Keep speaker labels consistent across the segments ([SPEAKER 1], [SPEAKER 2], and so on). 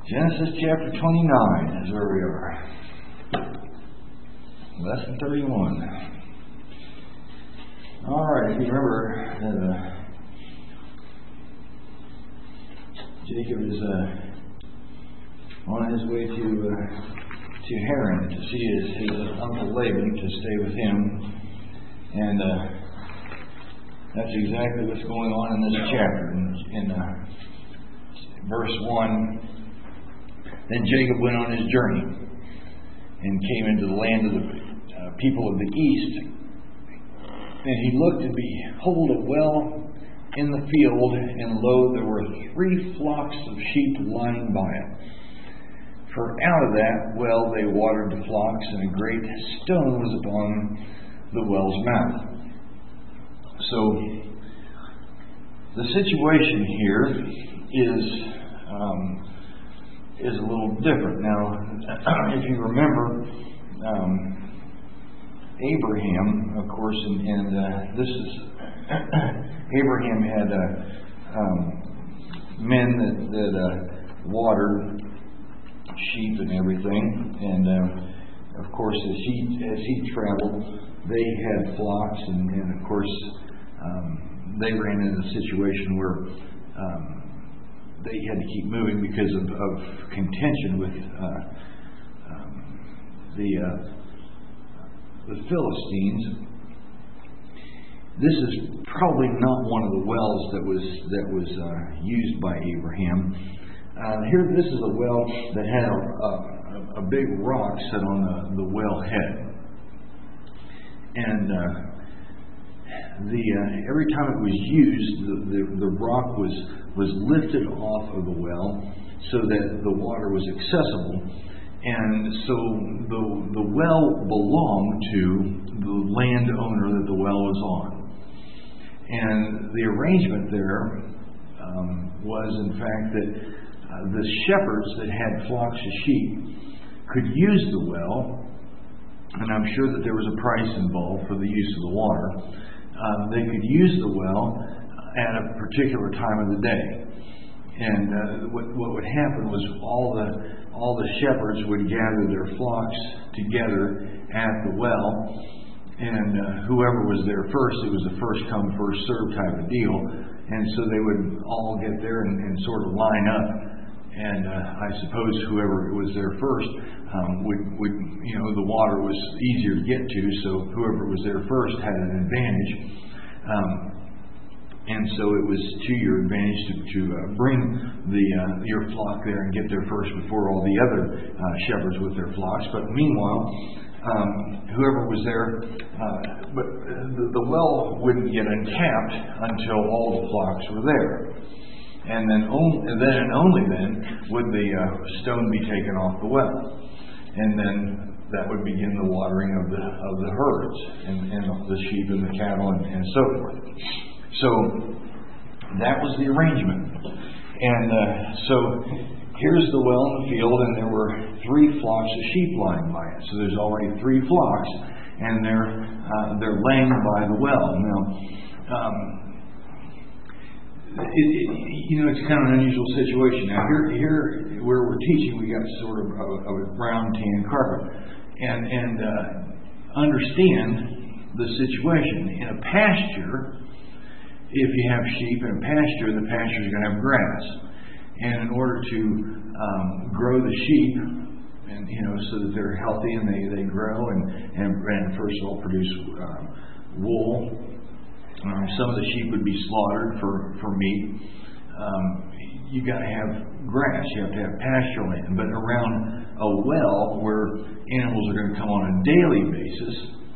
[SPEAKER 1] Genesis chapter 29 is where we are. Lesson 31. Alright, if you remember, Jacob is on his way to Haran to see his uncle Laban to stay with him. And that's exactly what's going on in this chapter. In verse 1, then Jacob went on his journey and came into the land of the people of the east. And he looked, and behold, a well in the field, and lo, there were 3 flocks of sheep lying by it. For out of that well they watered the flocks, and a great stone was upon the well's mouth. So the situation here is a little different. Now, if you remember, Abraham, of course, and this is Abraham had men that watered sheep and everything, and of course, as he traveled, they had flocks, and of course, they ran into a situation where they had to keep moving because of contention with the Philistines. This is probably not one of the wells that was used by Abraham. Here, this is a well that had a big rock set on the well head, and every time it was used, the rock was lifted off of the well so that the water was accessible, and so the well belonged to the landowner that the well was on. And the arrangement there was, in fact, that the shepherds that had flocks of sheep could use the well, and I'm sure that there was a price involved for the use of the water. They could use the well at a particular time of the day. And what would happen was all the shepherds would gather their flocks together at the well, and whoever was there first, it was a first come, first served type of deal. And so they would all get there and sort of line up. And I suppose whoever was there first would the water was easier to get to, so whoever was there first had an advantage. And so it was to your advantage to bring your flock there and get there first before all the other shepherds with their flocks. But meanwhile, whoever was there, but the well wouldn't get uncapped until all the flocks were there. And then only then would the stone be taken off the well. And then that would begin the watering of the herds and the sheep and the cattle and so forth. So that was the arrangement. And so here's the well in the field, and there were 3 flocks of sheep lying by it. So there's already 3 flocks, and they're laying by the well. Now, it's kind of an unusual situation. Now, here where we're teaching, we got sort of a brown tan carpet, and understand the situation. In a pasture, if you have sheep in a pasture, the pasture is going to have grass, and in order to grow the sheep, and so that they're healthy and they grow and first of all produce wool. Some of the sheep would be slaughtered for meat. You got to have grass. You have to have pasture land. But around a well where animals are going to come on a daily basis,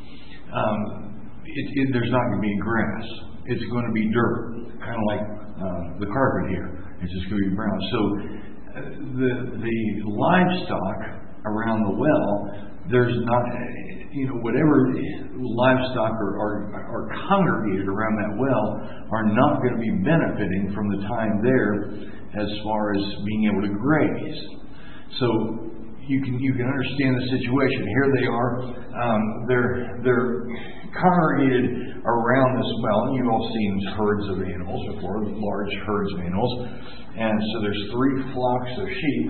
[SPEAKER 1] there's not going to be grass. It's going to be dirt, kind of like the carpet here. It's just going to be brown. So the livestock around the well, there's not, whatever livestock are congregated around that well are not going to be benefiting from the time there as far as being able to graze. So you can understand the situation. Here they are. They're congregated around this well. You've all seen herds of animals before, large herds of animals. And so there's 3 flocks of sheep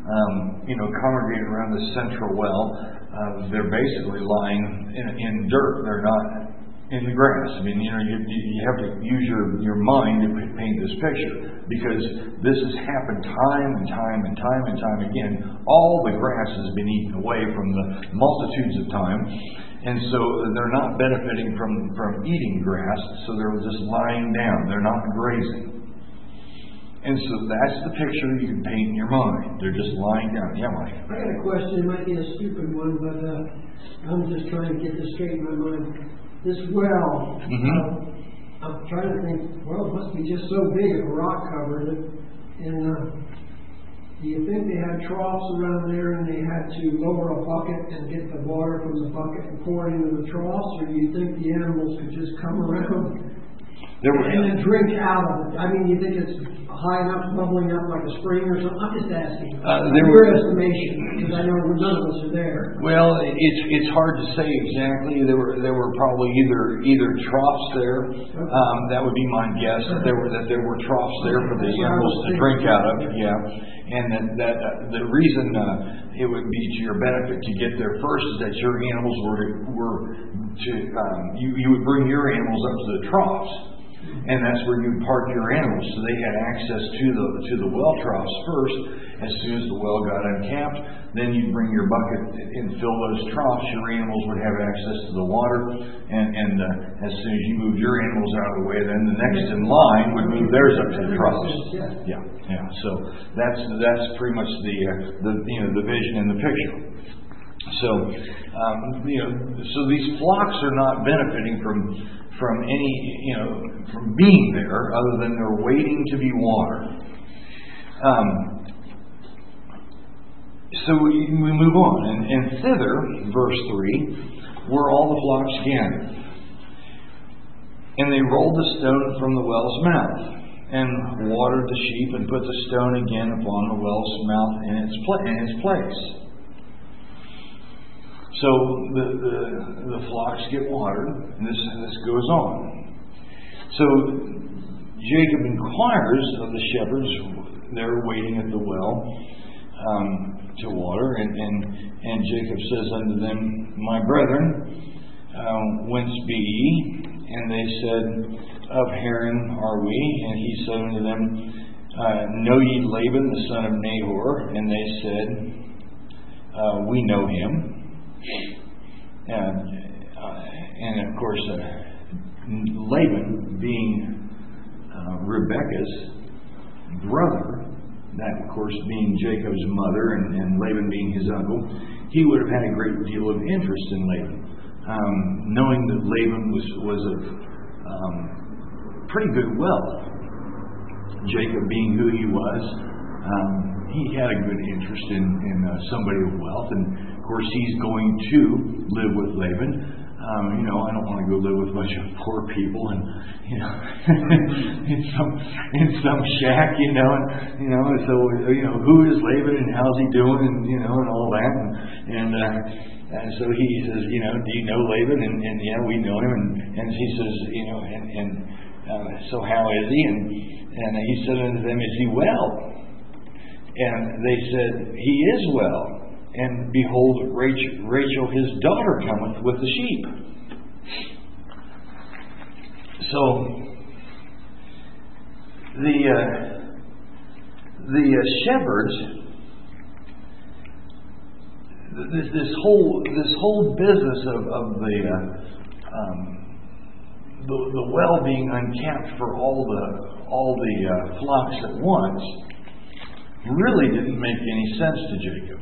[SPEAKER 1] congregated around the central well. They're basically lying in dirt. They're not in the grass. I mean, you have to use your mind to paint this picture, because this has happened time and time again. All the grass has been eaten away from the multitudes of time, and so they're not benefiting from eating grass, so they're just lying down. They're not grazing. And so that's the picture you can paint in your mind. They're just lying down. Yeah, Mike?
[SPEAKER 2] I got a question. It might be a stupid one, but I'm just trying to get this straight in my mind. This well, I'm trying to think, well, it must be just so big if a rock covered it. And do you think they had troughs around there and they had to lower a bucket and get the water from the bucket and pour it into the troughs? Or do you think the animals could just come around and then drink out of it? I mean, you think it's high enough, bubbling up like a spring or something? I'm just asking. Your estimation, because I know none of us are there.
[SPEAKER 1] Well, it's hard to say exactly. There were probably either troughs there. That would be my guess. That there were troughs there for the animals to drink out of. Yeah, and that the reason it would be to your benefit to get there first is that your animals were to you would bring your animals up to the troughs. And that's where you park your animals. So they had access to the well troughs first. As soon as the well got uncapped, then you'd bring your bucket and fill those troughs. Your animals would have access to the water. And as soon as you moved your animals out of the way, then the next in line would move theirs up to the troughs. Yeah. So that's pretty much the vision in the picture. So so these flocks are not benefiting from being there, other than they're waiting to be watered. So we move on, and thither, verse 3, were all the flocks gathered, and they rolled the stone from the well's mouth, and watered the sheep, and put the stone again upon the well's mouth in its place. So the flocks get watered, and this goes on. So Jacob inquires of the shepherds. They're waiting at the well to water, and Jacob says unto them, My brethren, whence be ye? And they said, Of Haran are we. And he said unto them, Know ye Laban the son of Nahor? And they said, We know him. And of course, Laban being Rebekah's brother, that of course being Jacob's mother, and Laban being his uncle, he would have had a great deal of interest in Laban, knowing that Laban was of pretty good wealth. Jacob being who he was, he had a good interest in somebody of wealth, and of course he's going to live with Laban. I don't want to go live with a bunch of poor people and in some shack, and so who is Laban and how's he doing, and all that, and so he says, do you know Laban? And yeah, we know him, and he says, so how is he? And he said unto them, Is he well? And they said, He is well. And behold, Rachel his daughter cometh with the sheep. So the shepherds, this whole business of the well being uncapped for all the flocks at once really didn't make any sense to Jacob.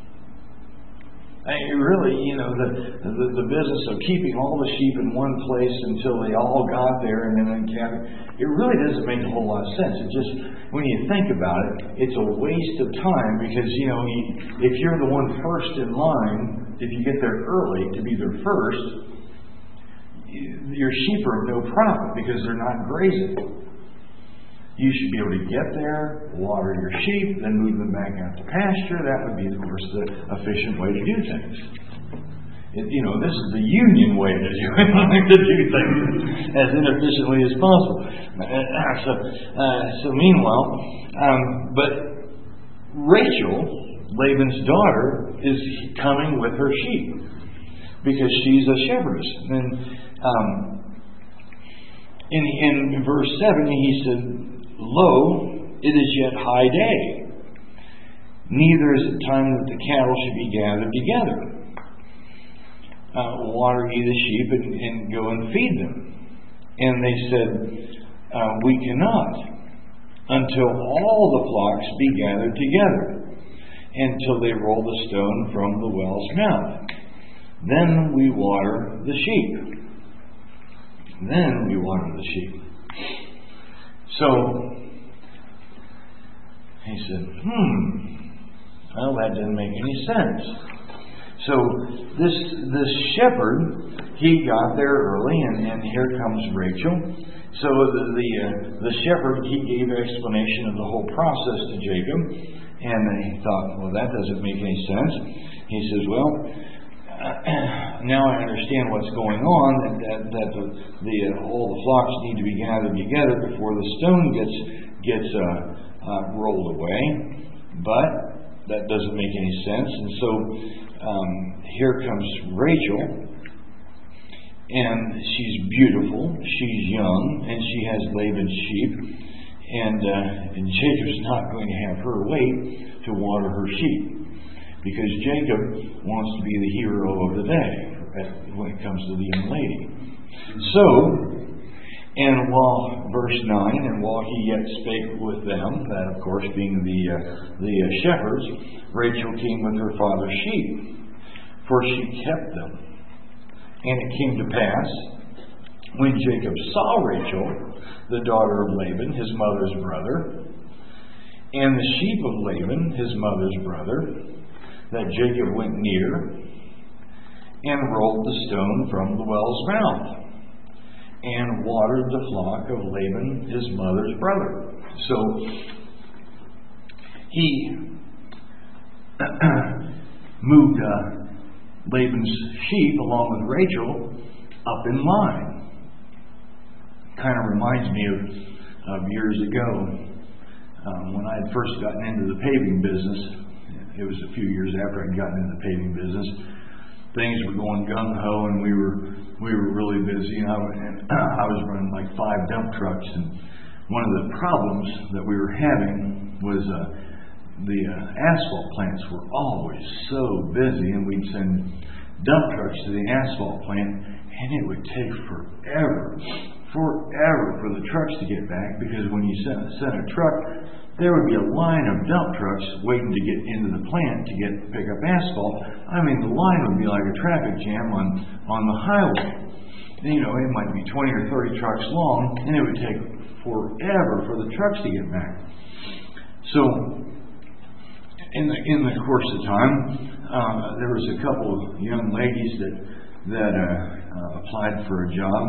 [SPEAKER 1] The business of keeping all the sheep in one place until they all got there and then uncapped, it really doesn't make a whole lot of sense. It just, when you think about it, it's a waste of time, because if you're the one first in line, if you get there early to be there first, your sheep are of no profit because they're not grazing. You should be able to get there, water your sheep, then move them back out to pasture. That would be, of course, the efficient way to do things. This is the union way to do things as inefficiently as possible. So meanwhile, but Rachel Laban's daughter is coming with her sheep because she's a shepherdess. And in verse 7, he said, "Lo, it is yet high day, neither is it time that the cattle should be gathered together. Water ye the sheep and go and feed them." And they said, "We cannot, until all the flocks be gathered together, until they roll the stone from the well's mouth. Then we water the sheep." Then we water the sheep. So he said, well, that didn't make any sense. So this shepherd, he got there early, and here comes Rachel. So the shepherd, he gave explanation of the whole process to Jacob, and he thought, well, that doesn't make any sense. He says, well, now I understand what's going on, that all the flocks need to be gathered together before the stone gets rolled away. But that doesn't make any sense. And so here comes Rachel, and she's beautiful, she's young, and she has Laban's sheep, and Jacob's not going to have her wait to water her sheep, because Jacob wants to be the hero of the day when it comes to the young lady. So, and verse 9, and while he yet spake with them, that of course being the shepherds, Rachel came with her father's sheep, for she kept them. And it came to pass, when Jacob saw Rachel, the daughter of Laban, his mother's brother, and the sheep of Laban, his mother's brother, that Jacob went near and rolled the stone from the well's mouth and watered the flock of Laban, his mother's brother. So he moved Laban's sheep along with Rachel up in line. Kind of reminds me of years ago when I had first gotten into the paving business. It was a few years after I'd gotten into the paving business. Things were going gung-ho, and we were really busy. And I was running like 5 dump trucks. And one of the problems that we were having was the asphalt plants were always so busy, and we'd send dump trucks to the asphalt plant, and it would take forever for the trucks to get back, because when you sent a truck, there would be a line of dump trucks waiting to get into the plant to pick up asphalt. I mean, the line would be like a traffic jam on the highway. You know, it might be 20 or 30 trucks long, and it would take forever for the trucks to get back. So, in the course of time, there was a couple of young ladies that applied for a job,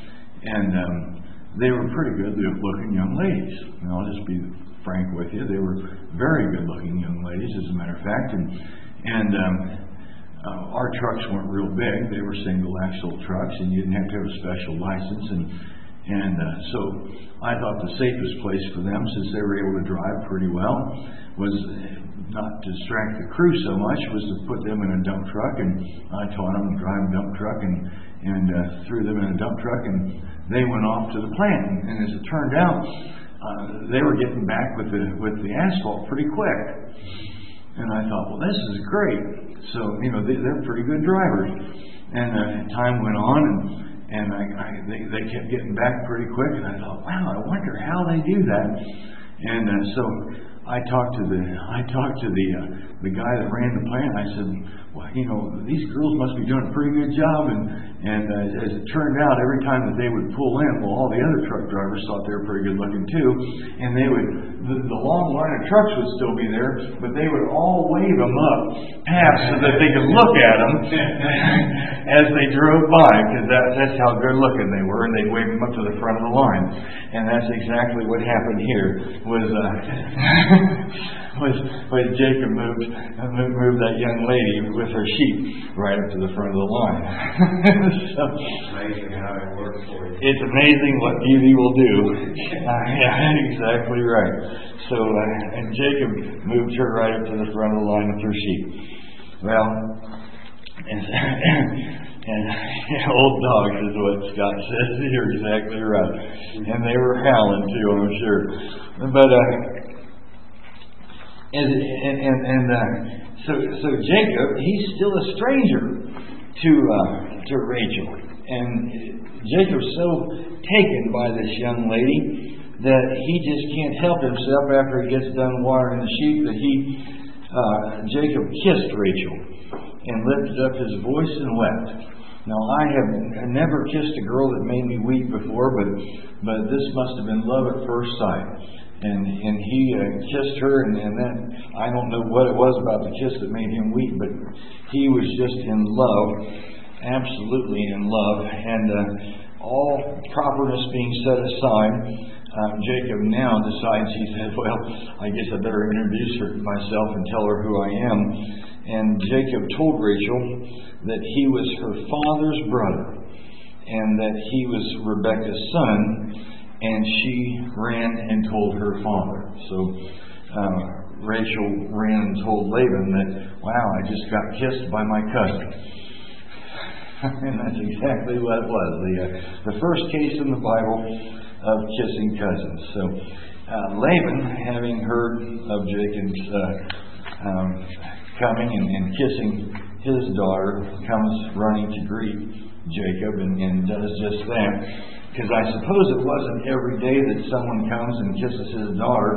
[SPEAKER 1] and they were pretty good-looking young ladies. And I'll just be frank with you, they were very good-looking young ladies, as a matter of fact, and our trucks weren't real big; they were single-axle trucks, and you didn't have to have a special license. And so I thought the safest place for them, since they were able to drive pretty well, was not to distract the crew so much, was to put them in a dump truck. And I taught them to drive a dump truck, and threw them in a dump truck, and they went off to the plant. And as it turned out, they were getting back with the asphalt pretty quick. And I thought, well, this is great. So, you know, they're pretty good drivers. And time went on, and they kept getting back pretty quick. And I thought, wow, I wonder how they do that. And so I talked to the guy that ran the plant. I said, well, you know, these girls must be doing a pretty good job. And as it turned out, every time that they would pull in, well, all the other truck drivers thought they were pretty good looking too. And they would, the long line of trucks would still be there, but they would all wave them up past so that they could look at them as they drove by, because that's how good looking they were. And they'd wave them up to the front of the line. And that's exactly what happened here. was Jacob moved that young lady with her sheep right up to the front of the line. So,
[SPEAKER 3] amazing how it works for you.
[SPEAKER 1] it's amazing what beauty will do. Yeah, exactly right. So, and Jacob moved her right up to the front of the line with her sheep. Well, and old dogs is what Scott says. You're exactly right. And they were howling too, I'm sure. But so Jacob, he's still a stranger to Rachel, and Jacob's so taken by this young lady that he just can't help himself after he gets done watering the sheep that Jacob kissed Rachel and lifted up his voice and wept. Now, I have never kissed a girl that made me weep before, but this must have been love at first sight. And he kissed her, and that, I don't know what it was about the kiss that made him weep, but he was just in love, absolutely in love. And all properness being set aside, Jacob now decides, he said, well, I guess I better introduce myself and tell her who I am. And Jacob told Rachel that he was her father's brother and that he was Rebekah's son, and she ran and told her father. So Rachel ran and told Laban that, wow, I just got kissed by my cousin. And that's exactly what it was. The first case in the Bible of kissing cousins. So Laban, having heard of Jacob's coming and kissing his daughter, comes running to greet Jacob and does just that. Because I suppose it wasn't every day that someone comes and kisses his daughter,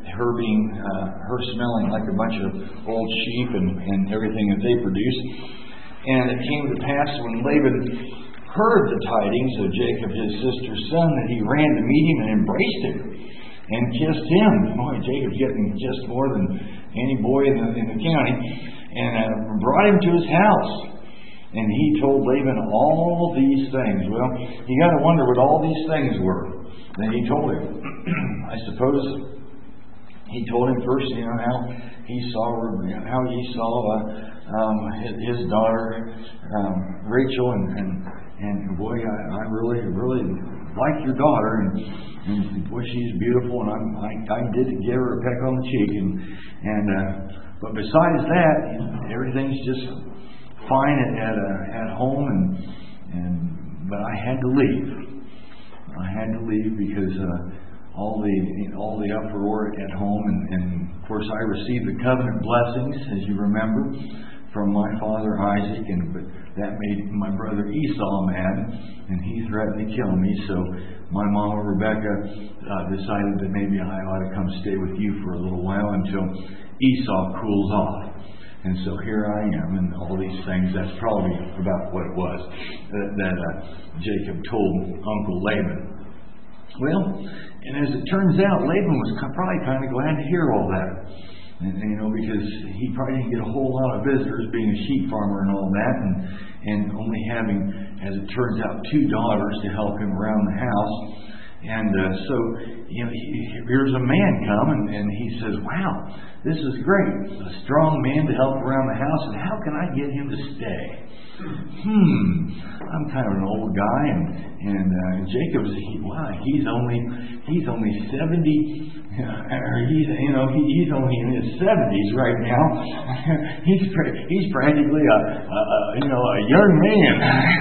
[SPEAKER 1] her smelling like a bunch of old sheep and everything that they produce. And it came to pass when Laban heard the tidings of Jacob, his sister's son, that he ran to meet him and embraced him and kissed him. Boy, Jacob's getting kissed more than any boy in the county. And brought him to his house. And he told Laban all these things. Well, you got to wonder what all these things were that he told him. I suppose he told him first, how he saw his daughter Rachel, and boy, I really like your daughter, and boy, she's beautiful, and I did give her a peck on the cheek, but besides that, everything's just fine at home, but I had to leave. I had to leave because all the uproar at home, and of course I received the covenant blessings, as you remember, from my father Isaac, but that made my brother Esau mad, and he threatened to kill me. So my mama Rebecca decided that maybe I ought to come stay with you for a little while until Esau cools off. And so here I am, and all these things. That's probably about what it was that Jacob told Uncle Laban. Well, and as it turns out, Laban was probably kind of glad to hear all that. And, because he probably didn't get a whole lot of visitors, being a sheep farmer and all that, and only having, as it turns out, 2 daughters to help him around the house. And so, here's a man come, and he says, wow, this is great. A strong man to help around the house, and how can I get him to stay? I'm kind of an old guy, and Jacob's, he's only 70. He's only in his 70s right now. He's practically a young man.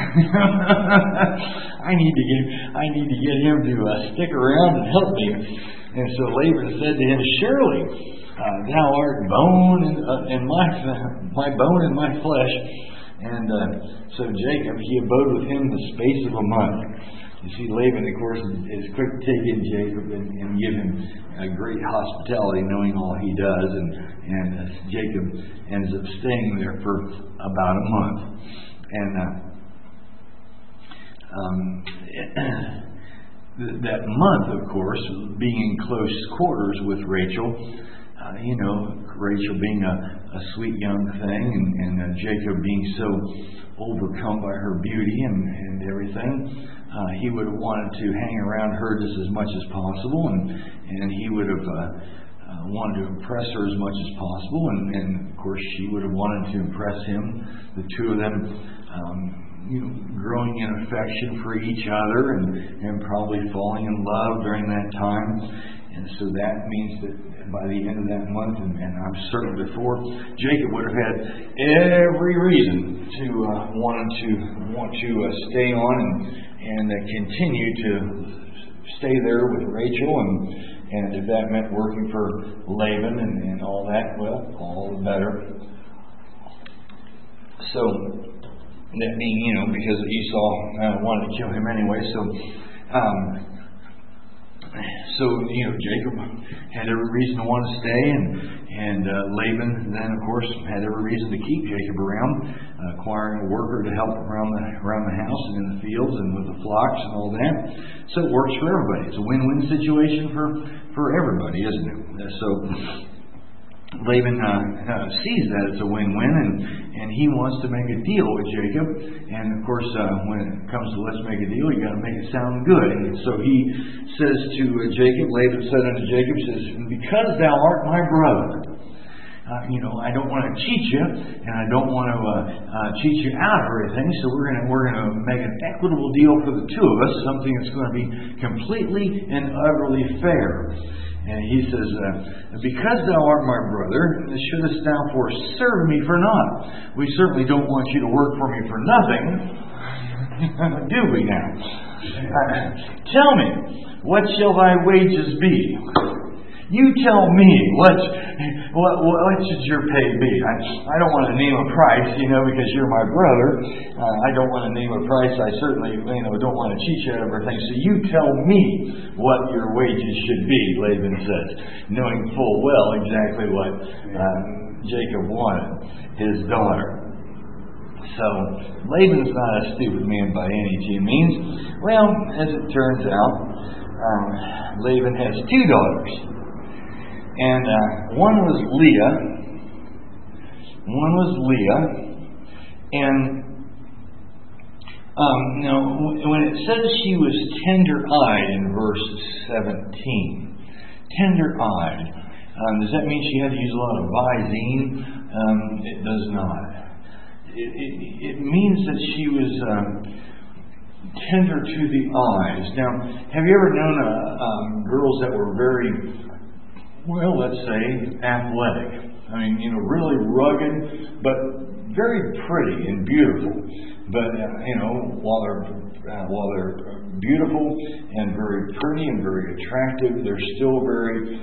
[SPEAKER 1] I need to get him to stick around and help me. And so Laban said to him, surely thou art bone and my bone and my flesh. And so Jacob, he abode with him the space of a month. You see, Laban, of course, is quick to take in Jacob and give him a great hospitality, knowing all he does. And Jacob ends up staying there for about a month. And that month, of course, being in close quarters with Rachel, Rachel being a sweet young thing, and Jacob being so overcome by her beauty and everything, he would have wanted to hang around her just as much as possible, and he would have wanted to impress her as much as possible, and of course she would have wanted to impress him. The two of them, growing in affection for each other, and probably falling in love during that time. And so that means that by the end of that month, and I'm certain before, Jacob would have had every reason to want to stay on and continue to stay there with Rachel, and if that meant working for Laban and all that, well, all the better. So that being, because Esau wanted to kill him anyway, so Jacob had every reason to want to stay, and Laban then, of course, had every reason to keep Jacob around, acquiring a worker to help around the house and in the fields and with the flocks and all that. So it works for everybody. It's a win-win situation for everybody, isn't it? So Laban sees that it's a win-win, and he wants to make a deal with Jacob. And of course, when it comes to let's make a deal, you got to make it sound good. And so he says to Jacob, Laban said unto Jacob, says, because thou art my brother, I don't want to cheat you, and I don't want to cheat you out of everything. So we're gonna make an equitable deal for the two of us, something that's going to be completely and utterly fair. And he says, because thou art my brother, shouldest thou serve me for naught? We certainly don't want you to work for me for nothing, do we now? Tell me, what shall thy wages be? You tell me, what should your pay be? I don't want to name a price, because you're my brother. I don't want to name a price. I certainly, don't want to cheat you out of everything. So you tell me what your wages should be, Laban says, knowing full well exactly what Jacob wanted, his daughter. So Laban's not a stupid man by any means. Well, as it turns out, Laban has two daughters. And one was Leah, and now when it says she was tender-eyed in verse 17, tender-eyed, does that mean she had to use a lot of Visine? It does not. It means that she was tender to the eyes. Now, have you ever known girls that were very, well, let's say, athletic? Really rugged, but very pretty and beautiful. But while they're beautiful and very pretty and very attractive, they're still very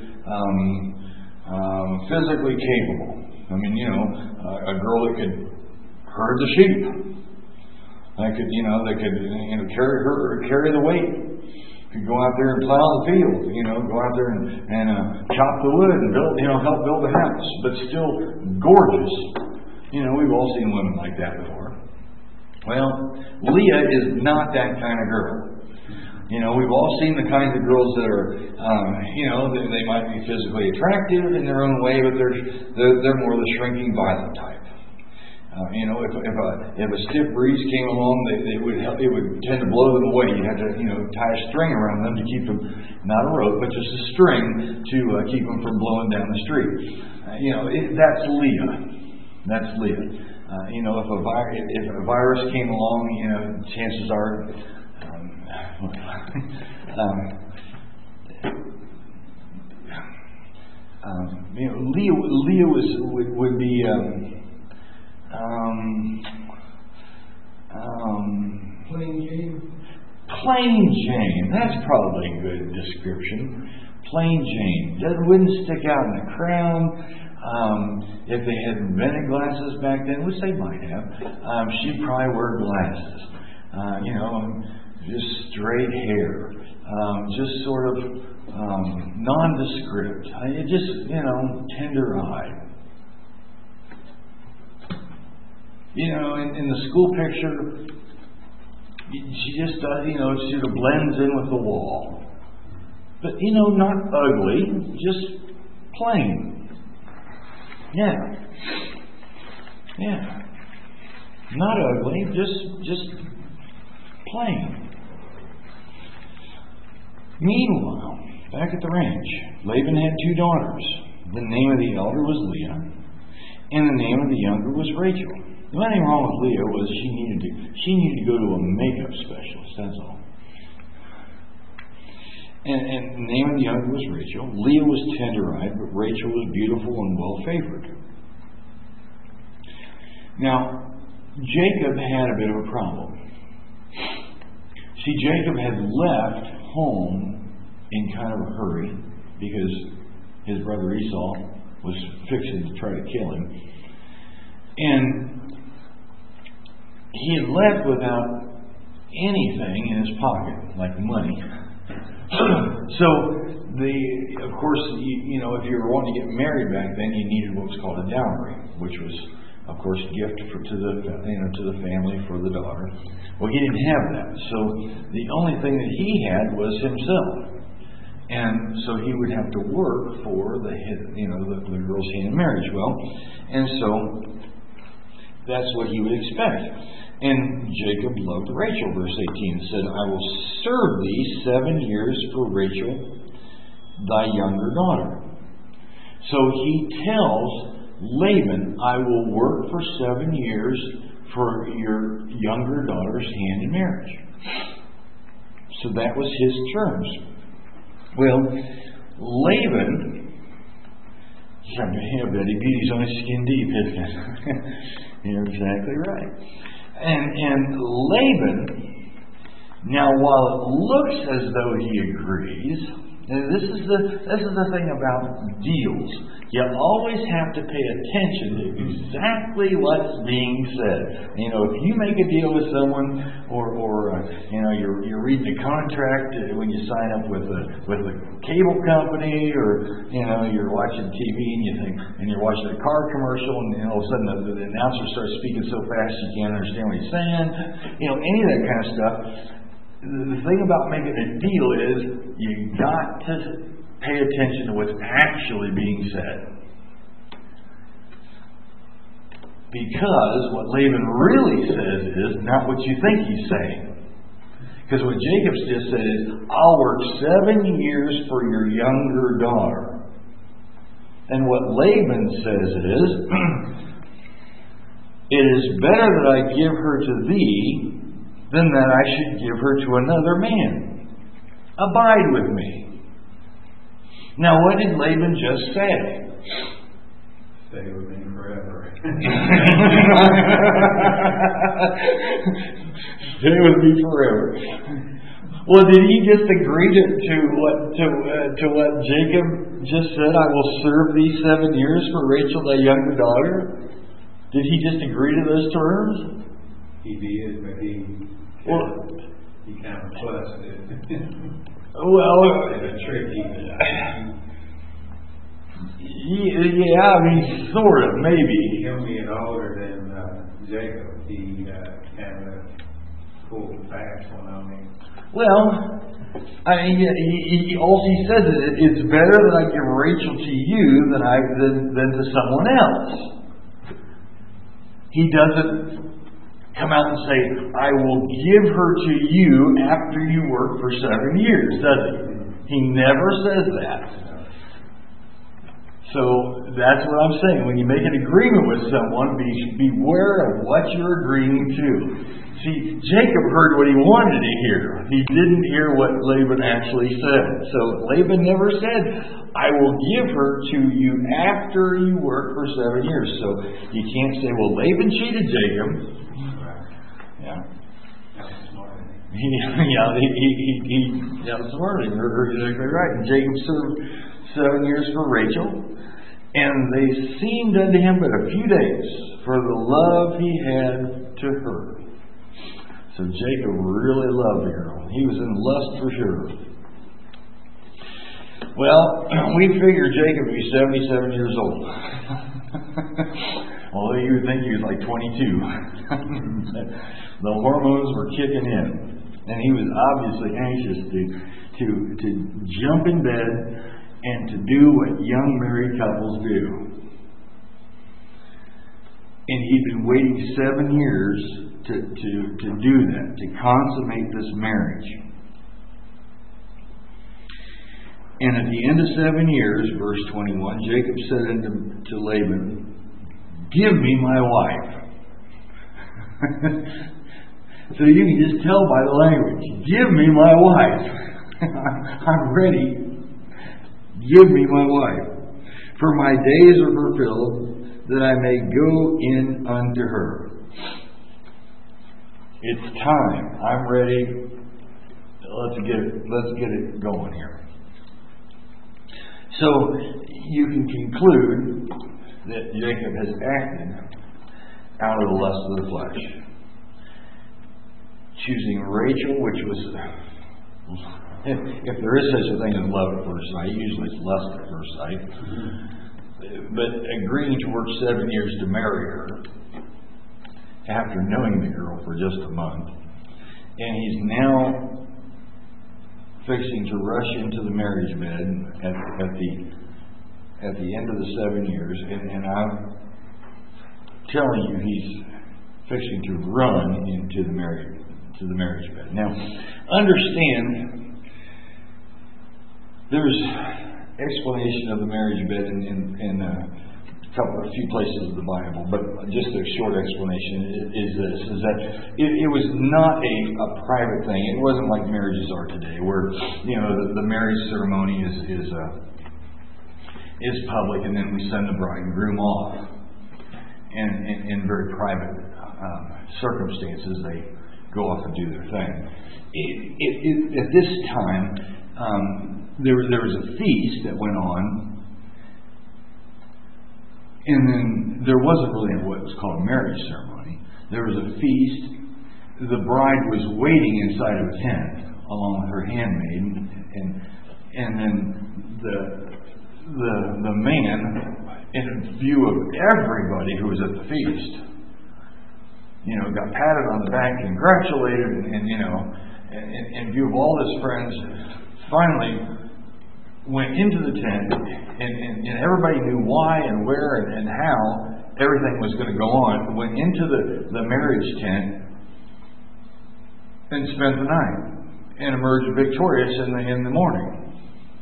[SPEAKER 1] physically capable. A girl that could herd the sheep, they could carry the weight. Could go out there and plow the field, go out there and chop the wood and build, help build the house, but still gorgeous. We've all seen women like that before. Well, Leah is not that kind of girl. We've all seen the kinds of girls that are, they might be physically attractive in their own way, but they're more the shrinking, violent type. If a stiff breeze came along, it would tend to blow them away. You had to, tie a string around them to keep them, not a rope, but just a string to keep them from blowing down the street. That's Leah. That's Leah. If a virus came along, chances are, Leah would be. Plain Jane. That's probably a good description. Plain Jane. Wouldn't stick out in the crowd. If they had invented glasses back then, which they might have, she'd probably wear glasses. Just straight hair. Just sort of nondescript. Tender-eyed. In the school picture, she just does, she sort of blends in with the wall. But, not ugly, just plain. Yeah. Not ugly, just plain. Meanwhile, back at the ranch, Laban had 2 daughters. The name of the elder was Leah, and the name of the younger was Rachel. The only thing wrong with Leah was she needed to go to a makeup specialist, that's all. And the name of the younger was Rachel. Leah was tender-eyed, but Rachel was beautiful and well-favored. Now, Jacob had a bit of a problem. See, Jacob had left home in kind of a hurry because his brother Esau was fixing to try to kill him. And he had left without anything in his pocket, like money. So, of course, you know, if you were wanting to get married back then, you needed what was called a dowry, which was, of course, a gift to the family for the daughter. Well, he didn't have that, so the only thing that he had was himself, and so he would have to work for the girl's hand in marriage. Well, and so that's what he would expect. And Jacob loved Rachel, verse 18, said, I will serve thee 7 years for Rachel, thy younger daughter. So he tells Laban, I will work for 7 years for your younger daughter's hand in marriage. So that was his terms. Well, Laban, Betty Beauty's on his skin deep, isn't it? You're exactly right. And Laban, now while it looks as though he agrees, and this is the thing about deals. You always have to pay attention to exactly what's being said. You know, if you make a deal with someone, or you're reading a contract when you sign up with a cable company, or you're watching TV and you're watching a car commercial, and all of a sudden the announcer starts speaking so fast you can't understand what he's saying. Any of that kind of stuff. The thing about making a deal is you got to pay attention to what's actually being said. Because what Laban really says is not what you think he's saying. Because what Jacob just said is, I'll work 7 years for your younger daughter. And what Laban says is, it is better that I give her to thee than that I should give her to another man. Abide with me. Now, what did Laban just say?
[SPEAKER 3] Stay with me forever.
[SPEAKER 1] Stay with me forever. Well, did he just agree to what Jacob just said? I will serve thee 7 years for Rachel, thy younger daughter. Did he just agree to those terms?
[SPEAKER 3] He did, but he kind of fussed it.
[SPEAKER 1] Well,
[SPEAKER 3] it's tricky.
[SPEAKER 1] Yeah, I mean, sort of, maybe.
[SPEAKER 3] Him being older than Jacob, he kind of pulled the fast one on me.
[SPEAKER 1] Well, I mean, all he says is, it's better that I give Rachel to you than to someone else. He doesn't come out and say, I will give her to you after you work for 7 years, does he? He never says that. So that's what I'm saying. When you make an agreement with someone, beware of what you're agreeing to. See, Jacob heard what he wanted to hear. He didn't hear what Laban actually said. So Laban never said, I will give her to you after you work for 7 years. So you can't say, well, Laban cheated Jacob. Yeah.
[SPEAKER 3] That's smart.
[SPEAKER 1] He outsmarted him. You're exactly right. And Jacob served 7 years for Rachel, and they seemed unto him but a few days for the love he had to her. So Jacob really loved the girl. He was in lust for sure. Well, we figure Jacob would be 77 years old. Although you would think he was like 22. The hormones were kicking in. And he was obviously anxious to jump in bed and to do what young married couples do. And he'd been waiting 7 years to do that, to consummate this marriage. And at the end of 7 years, verse 21, Jacob said unto Laban, give me my wife. So you can just tell by the language, give me my wife. I'm ready. Give me my wife. For my days are fulfilled, that I may go in unto her. It's time. I'm ready. Let's get it going here. So you can conclude that Jacob has acted out of the lust of the flesh, choosing Rachel, which was, if there is such a thing as love at first sight, usually it's lust at first sight, but agreeing to work 7 years to marry her after knowing the girl for just a month, and he's now fixing to rush into the marriage bed at the end of the 7 years, and I'm telling you, he's fixing to run into the marriage bed. Now, understand, there's explanation of the marriage bed in a few places of the Bible, but just a short explanation is that it was not a private thing. It wasn't like marriages are today, where the marriage ceremony is public, and then we send the bride and groom off, and in very private circumstances they go off and do their thing. At this time, there was a feast that went on. And then there wasn't really what was called a marriage ceremony. There was a feast. The bride was waiting inside of a tent along with her handmaid, and then the man, in view of everybody who was at the feast, got patted on the back, congratulated, and in view of all his friends, finally went into the tent, and everybody knew why and where and how everything was going to go on. Went into the marriage tent and spent the night, and emerged victorious in the morning.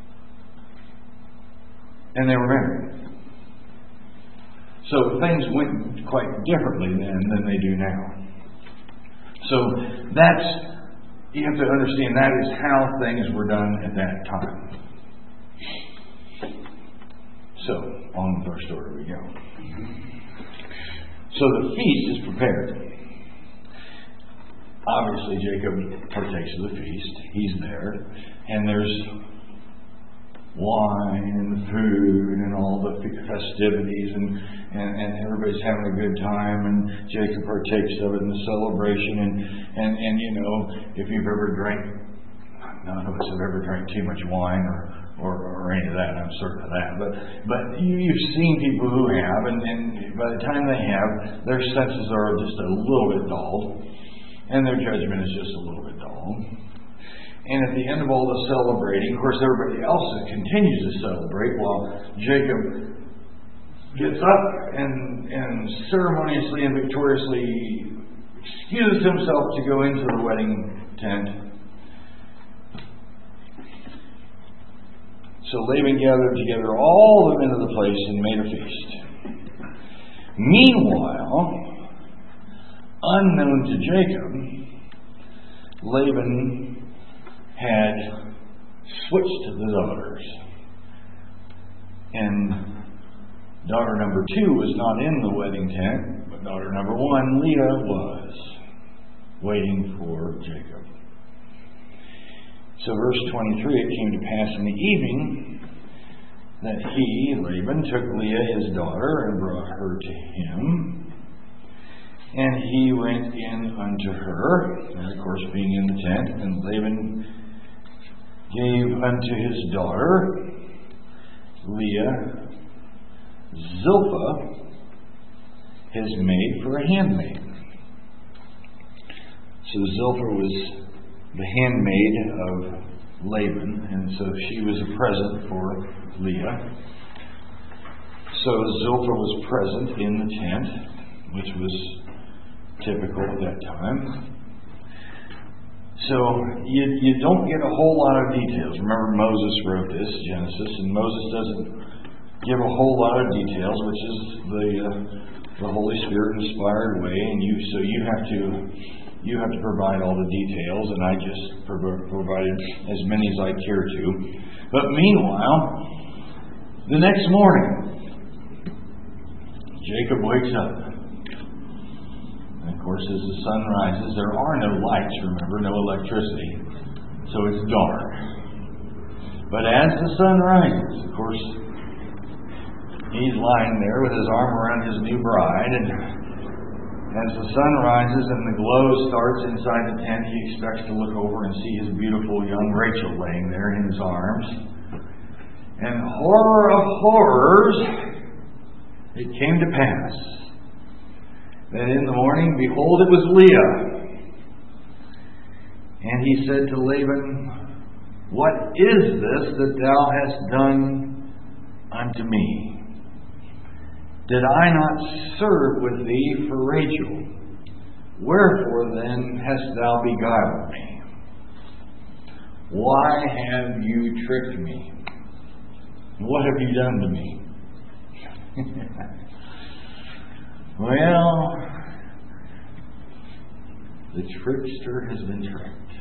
[SPEAKER 1] And they were married. So things went quite differently then than they do now. So you have to understand, that is how things were done at that time. So, on with our story we go. So the feast is prepared. Obviously, Jacob partakes of the feast. He's there. And there's wine and food and all the festivities, and everybody's having a good time, and Jacob partakes of it in the celebration. And if you've ever drank, none of us have ever drank too much wine or any of that, I'm certain of that. But you've seen people who have, and by the time they have, their senses are just a little bit dulled, and their judgment is just a little bit dulled. And at the end of all the celebrating, of course, everybody else continues to celebrate while Jacob gets up and ceremoniously and victoriously excuses himself to go into the wedding tent. So Laban gathered together all the men of the place and made a feast. Meanwhile, unknown to Jacob, Laban had switched the daughters. And daughter number 2 was not in the wedding tent, but daughter number 1, Leah, was waiting for Jacob. So verse 23, it came to pass in the evening that he, Laban, took Leah his daughter and brought her to him. And he went in unto her, and of course being in the tent, and Laban gave unto his daughter, Leah, Zilpah, his maid, for a handmaid. So Zilpah was the handmaid of Laban, and so she was a present for Leah. So Zilpah was present in the tent, which was typical at that time. So you don't get a whole lot of details. Remember, Moses wrote this, Genesis, and Moses doesn't give a whole lot of details, which is the Holy Spirit inspired way, and you have to provide all the details, and I just provided as many as I care to. But meanwhile, the next morning, Jacob wakes up. And of course, as the sun rises, there are no lights, remember, no electricity, so it's dark. But as the sun rises, of course, he's lying there with his arm around his new bride, and as the sun rises and the glow starts inside the tent, he expects to look over and see his beautiful young Rachel laying there in his arms. And horror of horrors, it came to pass that in the morning, behold, it was Leah. And he said to Laban, what is this that thou hast done unto me? Did I not serve with thee for Rachel? Wherefore then hast thou beguiled me? Why have you tricked me? What have you done to me? Well, the trickster has been tricked.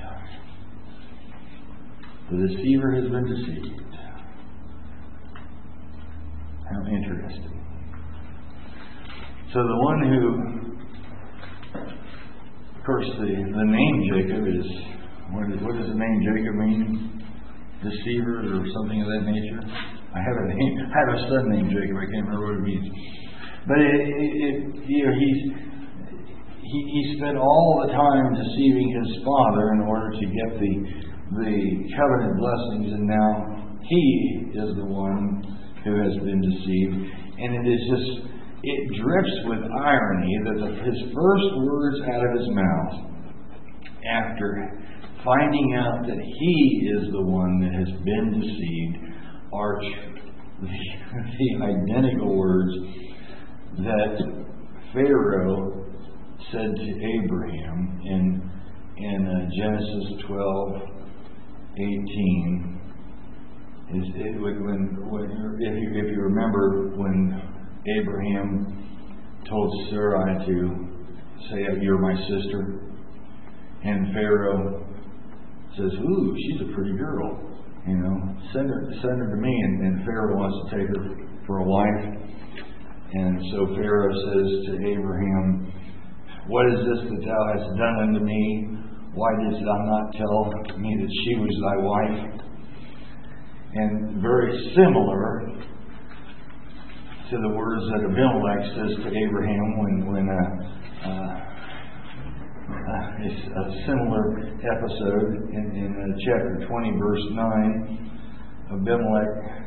[SPEAKER 1] The deceiver has been deceived. How interesting. So the one who, of course, the name Jacob is, what does the name Jacob mean? Deceiver or something of that nature? I have a son named Jacob. I can't remember what it means. But he spent all the time deceiving his father in order to get the covenant blessings, and now he is the one who has been deceived. And it drips with irony that his first words out of his mouth, after finding out that he is the one that has been deceived, are the identical words that Pharaoh said to Abraham in Genesis 12:18. If you remember when Abraham told Sarai to say, "You're my sister," and Pharaoh says, "Ooh, she's a pretty girl. Send her to me." And Pharaoh wants to take her for a wife. And so Pharaoh says to Abraham, "What is this that thou hast done unto me? Why didst thou not tell me that she was thy wife?" And very similar to the words that Abimelech says to Abraham when it's a similar episode in chapter 20, verse 9. Abimelech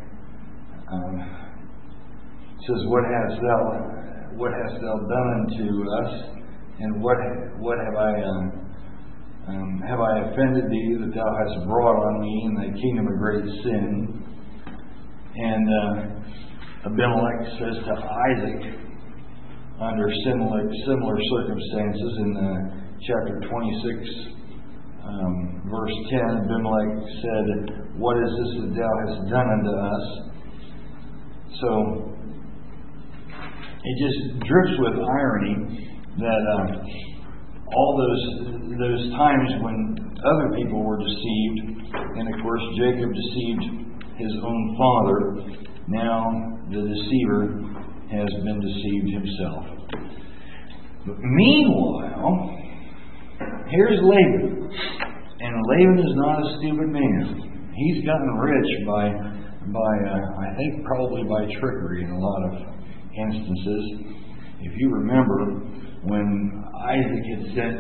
[SPEAKER 1] says, "What hast thou done unto us? And what have I offended thee that thou hast brought on me in thy kingdom a great sin?" And Abimelech says to Isaac, under similar circumstances, in chapter 26, verse 10, Abimelech said, "What is this that thou hast done unto us?" So it just drips with irony that all those times when other people were deceived, and of course Jacob deceived his own father, now the deceiver has been deceived himself. But meanwhile, here's Laban. And Laban is not a stupid man. He's gotten rich by I think probably by trickery in a lot of instances. If you remember, when Isaac had sent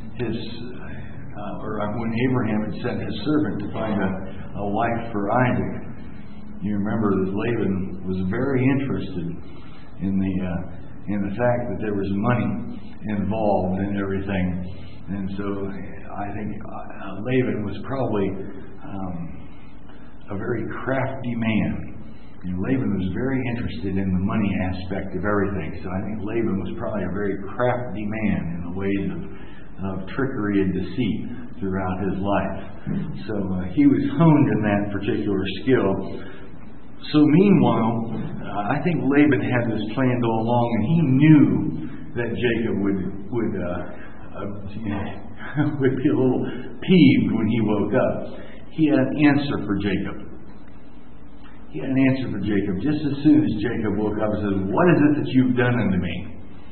[SPEAKER 1] when Abraham had sent his servant to find a wife for Isaac, you remember that Laban was very interested in the fact that there was money involved in everything. And so I think Laban was probably a very crafty man. Laban was very interested in the money aspect of everything. So I think Laban was probably a very crafty man in the ways of trickery and deceit. throughout his life. So he was honed in that particular skill. So meanwhile, I think Laban had this planned all along, and he knew that Jacob would be a little peeved when he woke up. He had an answer for Jacob. He had an answer for Jacob. Just as soon as Jacob woke up and said, "What is it that you've done unto me?"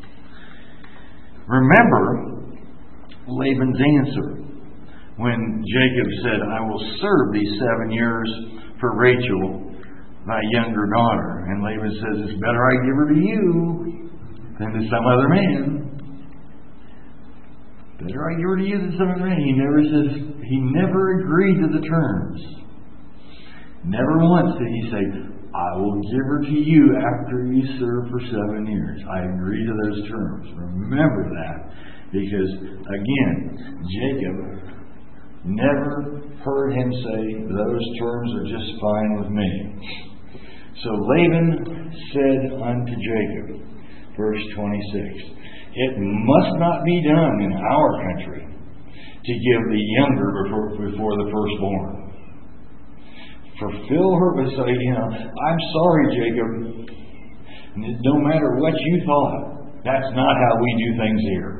[SPEAKER 1] Remember Laban's answer when Jacob said, "I will serve these 7 years for Rachel, thy younger daughter." And Laban says, "It's better I give her to you than to some other man." Better I give her to you than some other man. He never agreed to the terms. Never once did he say, "I will give her to you after you serve for 7 years. I agree to those terms." Remember that, because again, Jacob never heard him say, "Those terms are just fine with me." So Laban said unto Jacob, verse 26, "It must not be done in our country to give the younger before the firstborn. Fulfill her." So, I'm sorry, Jacob. No matter what you thought, that's not how we do things here.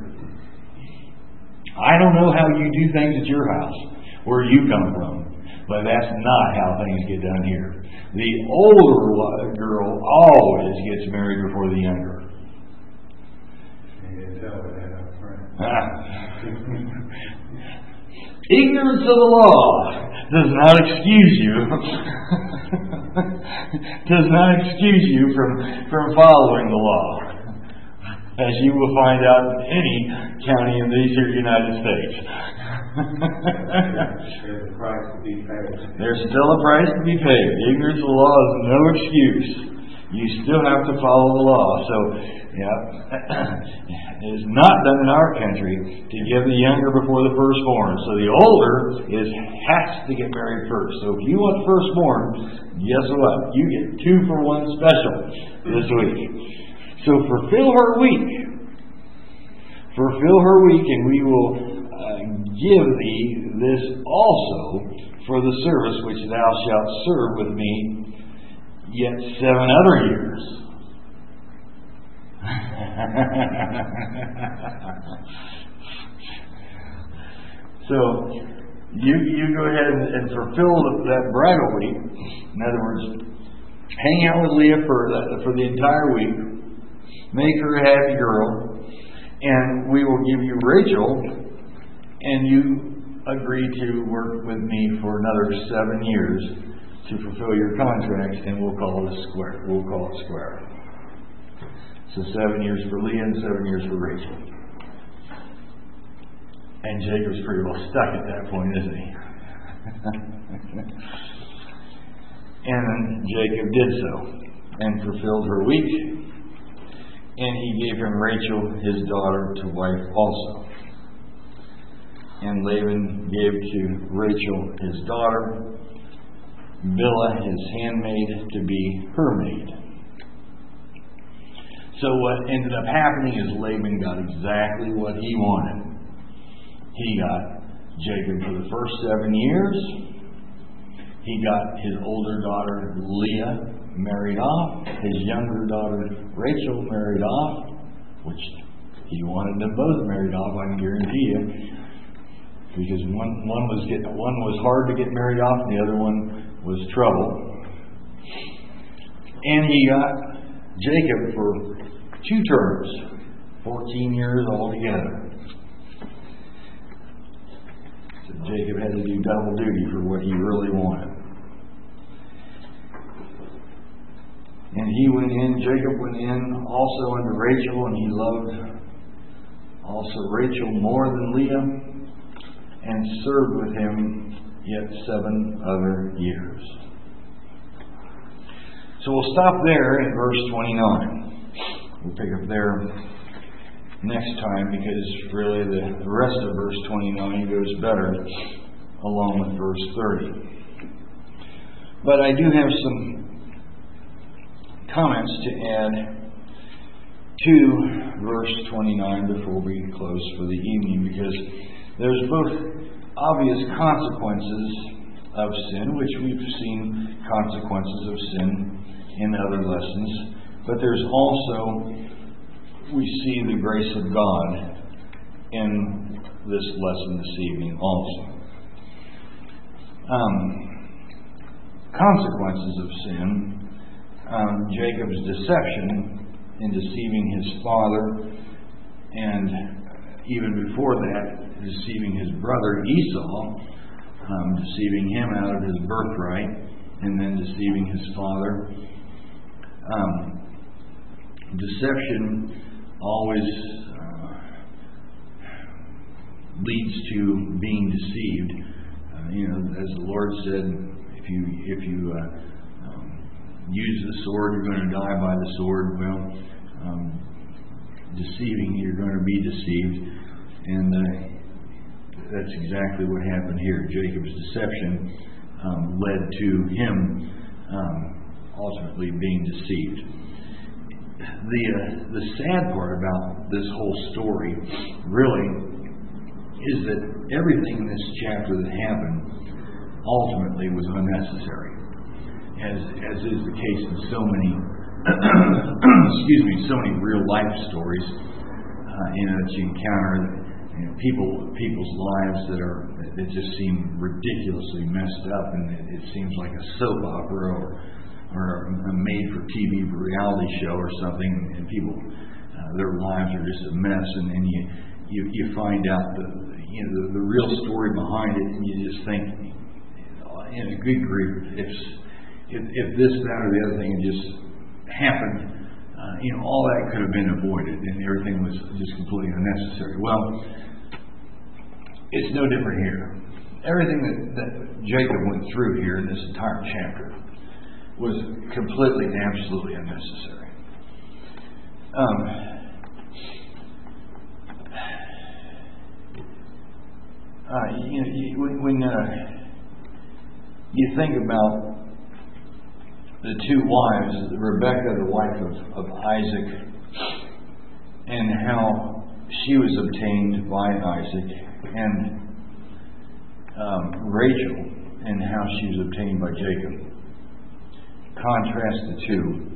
[SPEAKER 1] I don't know how you do things at your house, where you come from, but that's not how things get done here. The older girl always gets married before the younger. Ignorance of the law does not excuse you. Does not excuse you from following the law, as you will find out in any county in these here United States.
[SPEAKER 3] There's a price to be paid. There's
[SPEAKER 1] still a price to be paid. Ignorance of the law is no excuse. You still have to follow the law. So, it is not done in our country to give the younger before the firstborn. So the older has to get married first. So if you want firstborn, guess what? You get 2 for 1 special this week. So fulfill her week. Fulfill her week, and we will give thee this also for the service which thou shalt serve with me yet 7 other years. So you go ahead and fulfill that bridal week. In other words, hang out with Leah for the entire week. Make her a happy girl, and we will give you Rachel, and you agree to work with me for another 7 years to fulfill your contract, and we'll call it square. We'll call it square. So 7 years for Leah and 7 years for Rachel. And Jacob's pretty well stuck at that point, isn't he? And then Jacob did so and fulfilled her week. And he gave him Rachel, his daughter, to wife also. And Laban gave to Rachel, his daughter, Bilhah, his handmaid, to be her maid. So what ended up happening is Laban got exactly what he wanted. He got Jacob for the first 7 years. He got his older daughter Leah married off. His younger daughter Rachel married off, which he wanted them both married off, I can guarantee you. Because one was hard to get married off, and the other one was trouble. And he got Jacob for 2 terms, 14 years altogether. So Jacob had to do double duty for what he really wanted. And Jacob went in also unto Rachel, and he loved also Rachel more than Leah, and served with him yet 7 other years. So we'll stop there at verse 29. We'll pick up there next time, because really the rest of verse 29 goes better along with verse 30. But I do have some comments to add to verse 29 before we close for the evening, because there's both obvious consequences of sin, which we've seen consequences of sin in other lessons, but there's also, we see the grace of God in this lesson this evening also. Consequences of sin, Jacob's deception in deceiving his father, and even before that, deceiving his brother Esau, deceiving him out of his birthright, and then deceiving his father. Deception always leads to being deceived. As the Lord said, if you use the sword, you're going to die by the sword. Well, deceiving, you're going to be deceived, and that's exactly what happened here. Jacob's deception led to him ultimately being deceived. The sad part about this whole story really is that everything in this chapter that happened ultimately was unnecessary, as is the case in so many so many real life stories that you encounter. People's lives that just seem ridiculously messed up, and it seems like a soap opera or a made-for-TV reality show or something, and people, their lives are just a mess, and then you find out the real story behind it, and you just think, in a good grief, if this, that, or the other thing had just happened, all that could have been avoided, and everything was just completely unnecessary. Well, it's no different here. Everything that Jacob went through here in this entire chapter was completely and absolutely unnecessary. When you think about the two wives, Rebekah, the wife of Isaac, and how she was obtained by Isaac, and Rachel, and how she was obtained by Jacob. Contrast the two.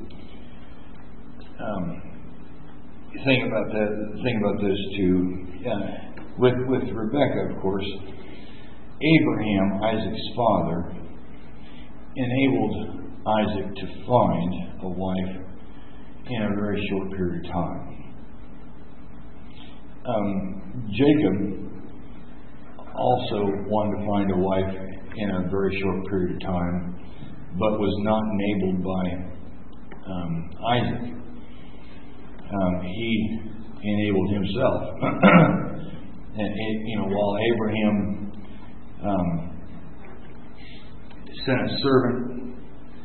[SPEAKER 1] Think about those two. With Rebekah, of course, Abraham, Isaac's father, enabled Isaac to find a wife in a very short period of time. Jacob also wanted to find a wife in a very short period of time, but was not enabled by Isaac. He enabled himself. While Abraham sent a servant,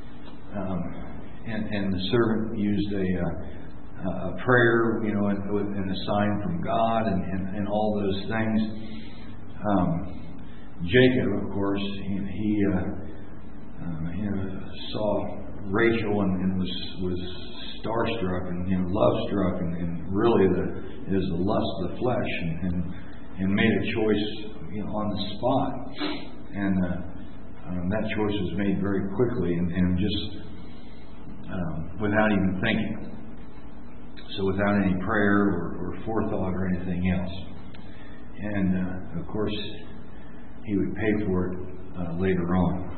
[SPEAKER 1] and the servant used a prayer, and a sign from God, and all those things. Jacob, of course, he saw Rachel and was starstruck and love-struck, and really is the lust of the flesh, and made a choice on the spot, and that choice was made very quickly and just without even thinking. So without any prayer or forethought or anything else. And of course, he would pay for it later on.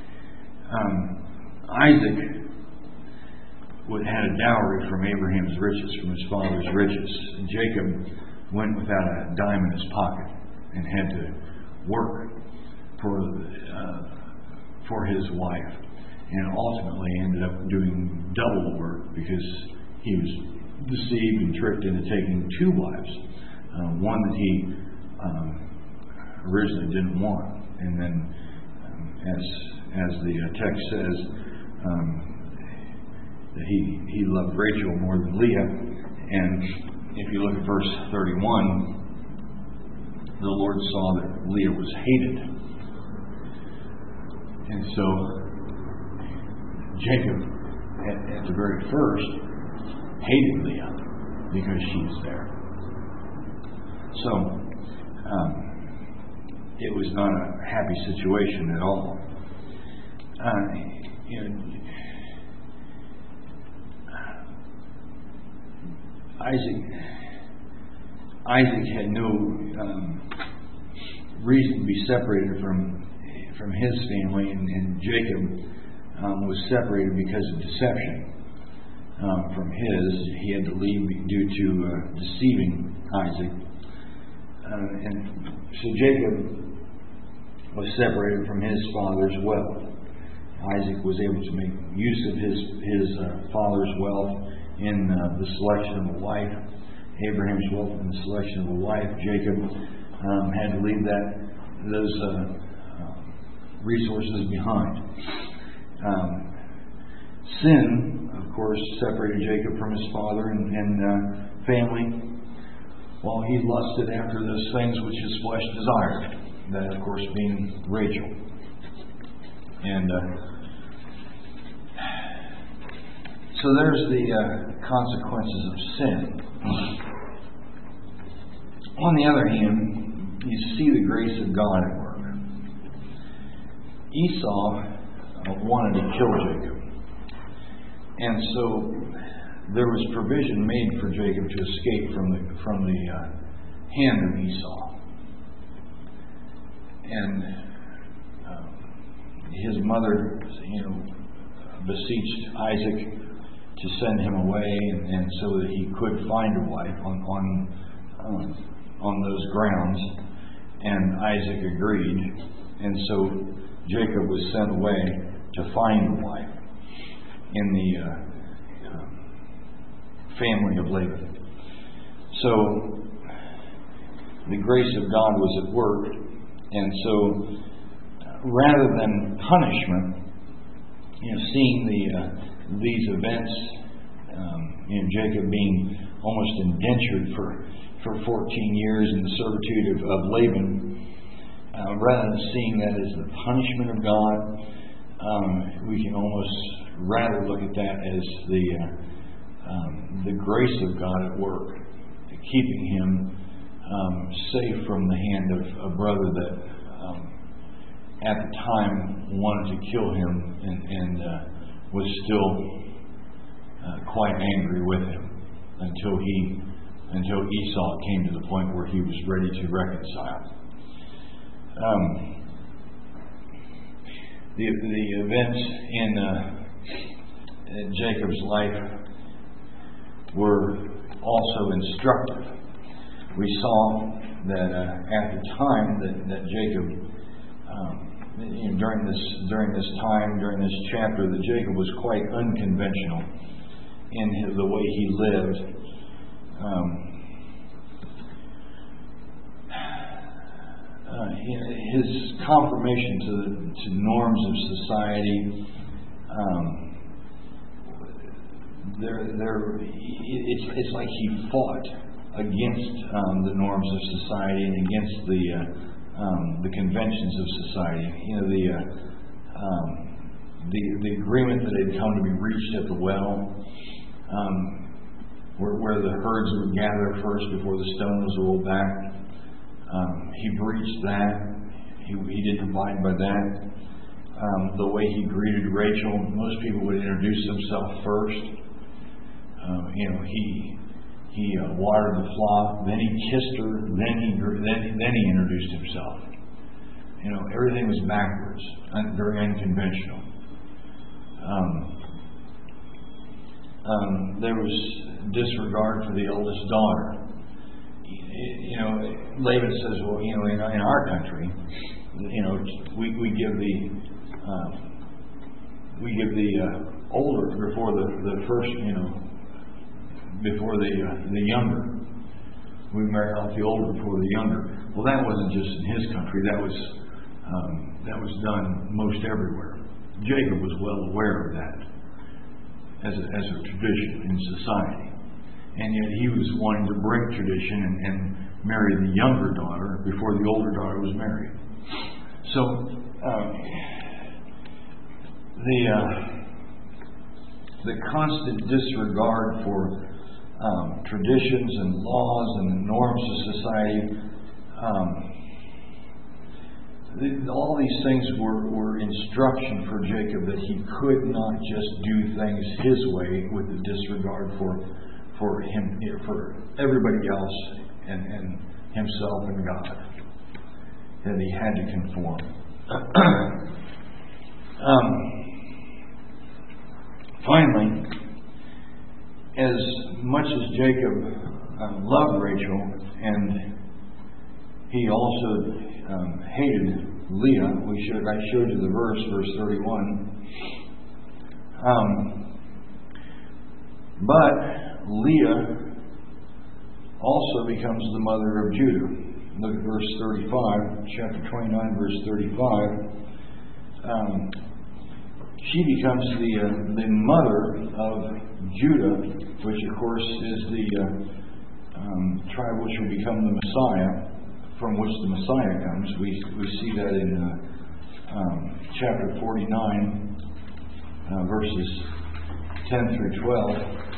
[SPEAKER 1] Isaac had a dowry from Abraham's riches, from his father's riches. And Jacob went without a dime in his pocket and had to work for his wife, and ultimately ended up doing double the work because he was deceived and tricked into taking two wives, one that he originally didn't want, and then as the text says, that he loved Rachel more than Leah. And if you look at verse 31, the Lord saw that Leah was hated, and so Jacob at the very first hated Leah because she was there. So it was not a happy situation at all. Isaac had no reason to be separated from his family, and Jacob was separated because of deception from his. He had to leave due to deceiving Isaac. And so Jacob was separated from his father's wealth. Isaac was able to make use of his father's wealth in the selection of a wife. Abraham's wealth in the selection of a wife. Jacob had to leave those resources behind. Sin, of course, separated Jacob from his father and family, while he lusted after those things which his flesh desired. That, of course, being Rachel. And so there's the consequences of sin. On the other hand, you see the grace of God at work. Esau wanted to kill Jacob. And so there was provision made for Jacob to escape from the hand of Esau. And his mother, beseeched Isaac to send him away, and so that he could find a wife on those grounds. And Isaac agreed, and so Jacob was sent away to find a wife in the family of Laban. So the grace of God was at work, and so rather than punishment, seeing these events, Jacob being almost indentured for 14 years in the servitude of Laban, rather than seeing that as the punishment of God, we can almost rather look at that as the grace of God at work, keeping him safe from the hand of a brother that at the time wanted to kill him and was still quite angry with him until Esau came to the point where he was ready to reconcile. The events in Jacob's life were also instructive. We saw that at the time that Jacob, during this chapter, that Jacob was quite unconventional in the way he lived. His conformation to norms of society, it's like he fought against the norms of society and against the conventions of society. The agreement that had come to be reached at the well, where the herds would gather first before the stone was rolled back. He breached that. He didn't abide by that. The way he greeted Rachel, most people would introduce themselves first. He watered the flock, then he kissed her, then he introduced himself. Everything was backwards, very unconventional. There was disregard for the eldest daughter. Laban says, well, in our country, we give the older before the first, before the younger. We marry off the older before the younger. Well, that wasn't just in his country. That was done most everywhere. Jacob was well aware of that as a tradition in society. And yet he was wanting to break tradition and marry the younger daughter before the older daughter was married. So the constant disregard for traditions and laws and the norms of society all these things were instruction for Jacob that he could not just do things his way with the disregard for him, for everybody else and himself and God. That he had to conform. Finally, as much as Jacob loved Rachel, and he also hated Leah, I showed you the verse 31. But Leah also becomes the mother of Judah. Look at verse 35, chapter 29, verse 35. She becomes the mother of Judah, which of course is the tribe which will become the Messiah, from which the Messiah comes. We see that in chapter 49, verses 10 through 12,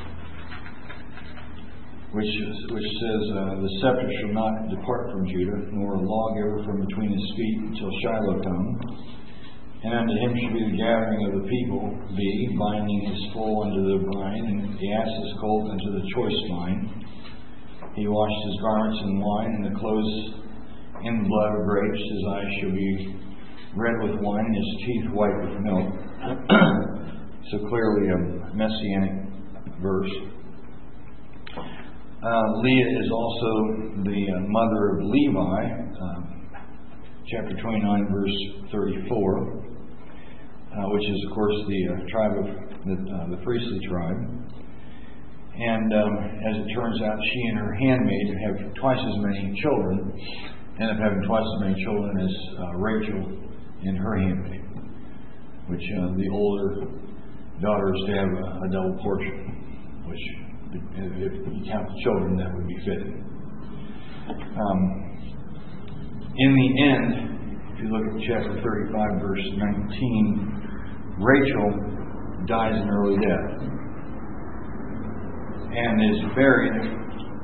[SPEAKER 1] which says, the scepter shall not depart from Judah, nor a lawgiver from between his feet until Shiloh come. And unto him shall be the gathering of the people be, binding his foal unto the vine, and the ass's colt unto the choice vine. He washed his garments in wine, and the clothes in blood of grapes. His eyes shall be red with wine, and his teeth white with milk. So clearly a messianic verse. Leah is also the mother of Levi, chapter 29, verse 34, which is, of course, the tribe of the priestly tribe. And as it turns out, she and her handmaid have twice as many children, end up having twice as many children as Rachel and her handmaid, which the older daughter is to have a double portion, which, if you count the children, that would be fitting. In the end, if you look at chapter 35, verse 19, Rachel dies an early death and is buried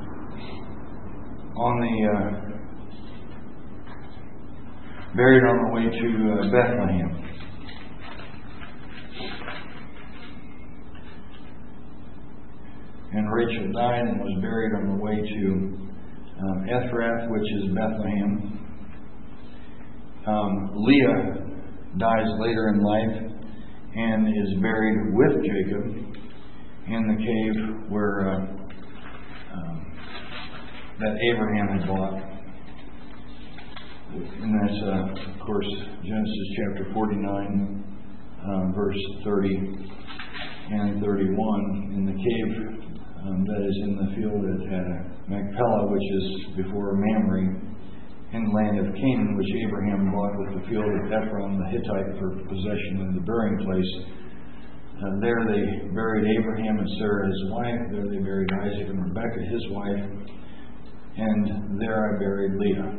[SPEAKER 1] on the way to Bethlehem. And Rachel died and was buried on the way to Ephrath, which is Bethlehem. Leah dies later in life and is buried with Jacob in the cave where that Abraham had bought. And that's, of course, Genesis chapter 49, verse 30 and 31. In the cave that is in the field at Machpelah, which is before Mamre, in the land of Canaan, which Abraham bought with the field of Ephron the Hittite for possession in the burying place. There they buried Abraham and Sarah his wife. There they buried Isaac and Rebekah his wife. And there I buried Leah.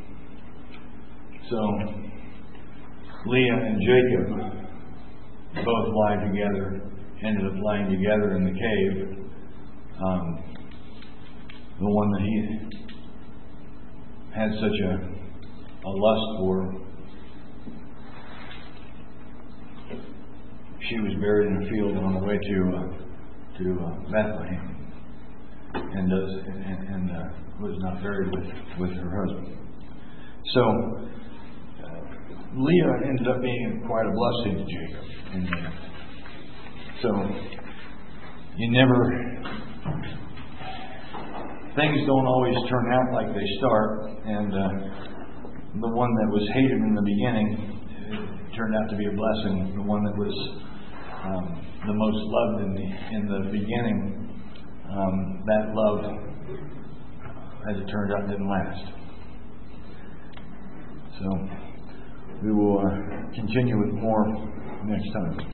[SPEAKER 1] So Leah and Jacob both lie together, ended up lying together in the cave. The one that he had such a lust for, she was buried in a field on the way to Bethlehem, and was not buried with her husband. So Leah ended up being quite a blessing to Jacob in the end. So things don't always turn out like they start, and the one that was hated in the beginning turned out to be a blessing. The one that was the most loved in the beginning, that love, as it turned out, didn't last. So we will continue with more next time.